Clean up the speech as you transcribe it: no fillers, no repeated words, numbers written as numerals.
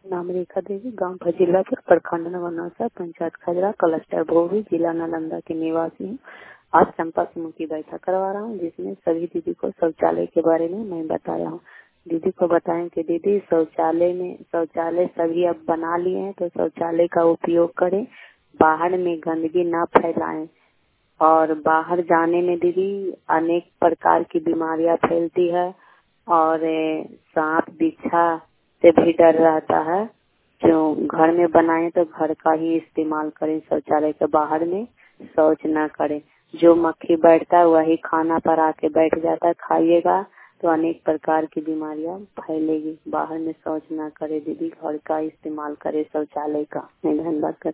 नाम रेखा देवी, गांव भजिलापुर, प्रखंड नवानौसा, पंचायत खजरा, क्लस्टर भोवी, जिला नालंदा की निवासी हूँ। आज चंपा समूह की बैठक करवा रहा हूँ, जिसमें सभी दीदी को शौचालय के बारे में मैं बताया हूँ। दीदी को बताएं कि दीदी शौचालय सभी अब बना लिए हैं, तो शौचालय का उपयोग करें, बाहर में गंदगी ना फैलाएं। और बाहर जाने में दीदी अनेक प्रकार की बीमारियां फैलती है और सांप बिच्छा से भी डर रहता है। जो घर में बनाए तो घर का ही इस्तेमाल करें, शौचालय के बाहर में शौच ना करें। जो मक्खी बैठता है वही खाना पर आके बैठ जाता है, खाइएगा तो अनेक प्रकार की बीमारियां फैलेगी। बाहर में शौच ना करे दीदी, घर का इस्तेमाल करे शौचालय का। मैं धन्यवाद करती हूँ।